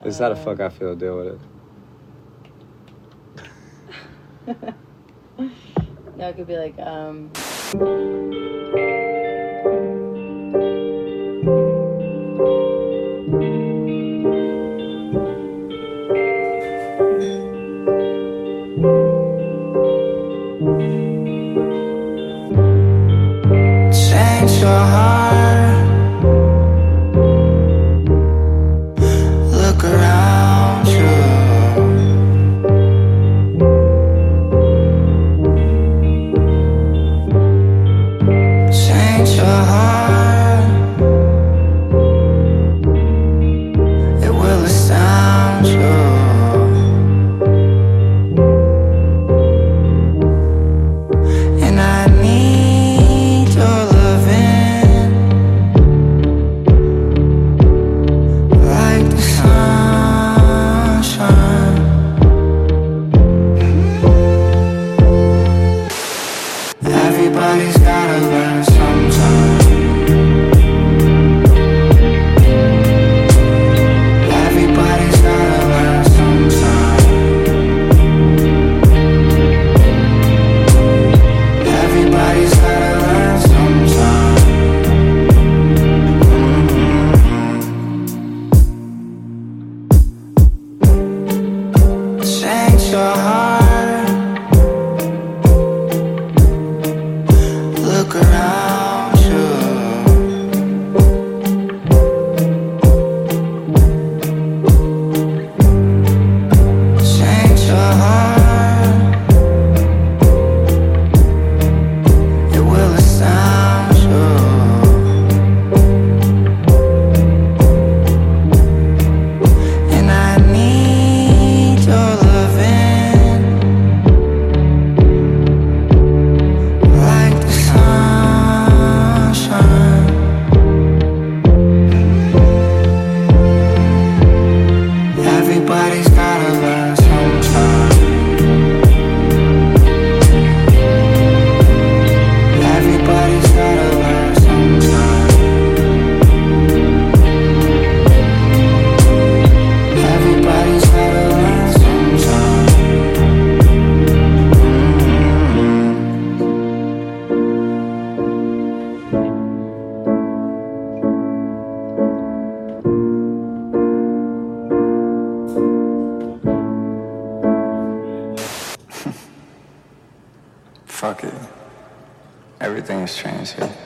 It's how the fuck I feel. Deal with it. No, it could be like, change your heart. Look around you. Change your heart. It will astound you. And I need your loving, like the sunshine. Everybody's gotta learn sometime. Everybody's gotta learn sometime. Everybody's gotta learn sometime. Change your heart. Look around you. Change your heart. It will astound you. And I need your loving, like the sunshine. Everybody's gotta learn sometime. Everybody's gotta learn sometime. Everybody's gotta learn sometime. Fuck it. Everything has changed here.